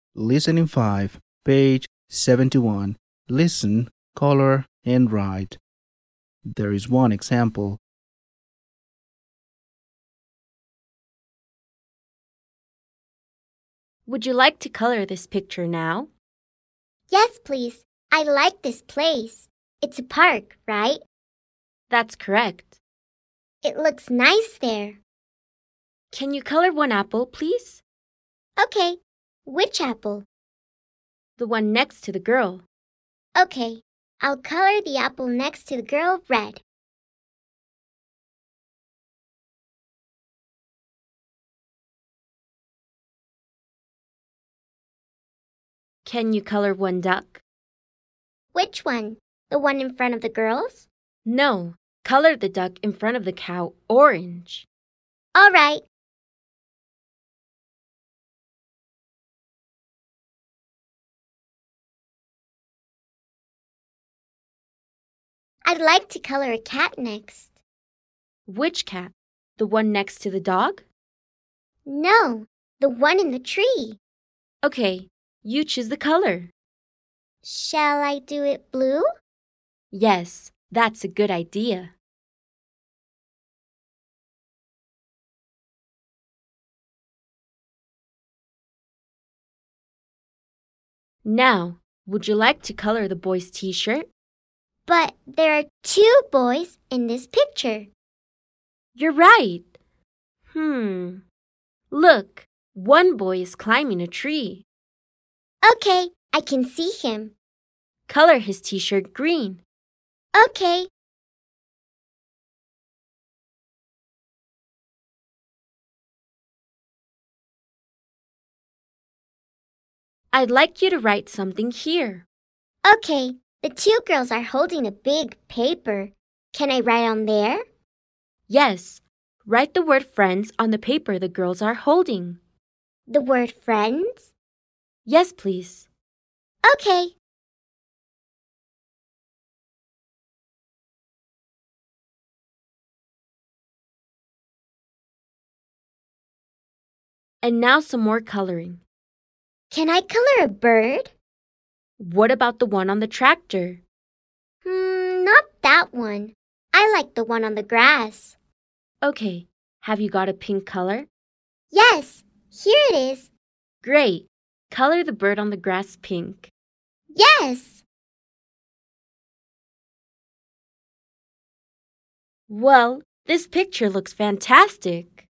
Listening 5, page 71. Listen, color, and write. There is one example. Would you like to color this picture now? Yes, please. I like this place. It's a park, right? That's correct. It looks nice there. Can you color one apple, please? Okay. Which apple? The one next to the girl. Okay. I'll color the apple next to the girl red. Can you color one duck? Which one? The one in front of the girls? No, color the duck in front of the cow orange. All right. I'd like to color a cat next. Which cat? The one next to the dog? No, the one in the tree. Okay, you choose the color. Shall I do it blue? Yes, that's a good idea. Now, would you like to color the boy's t-shirt? But there are two boys in this picture. You're right. Look, one boy is climbing a tree. Okay, I can see him. Color his t-shirt green. Okay. I'd like you to write something here. Okay, the two girls are holding a big paper. Can I write on there? Yes, write the word friends on the paper the girls are holding. The word friends? Yes, please. Okay. And now some more coloring. Can I color a bird? What about the one on the tractor? Not that one. I like the one on the grass. Okay, have you got a pink color? Yes, here it is. Great. Color the bird on the grass pink. Yes. Well, this picture looks fantastic.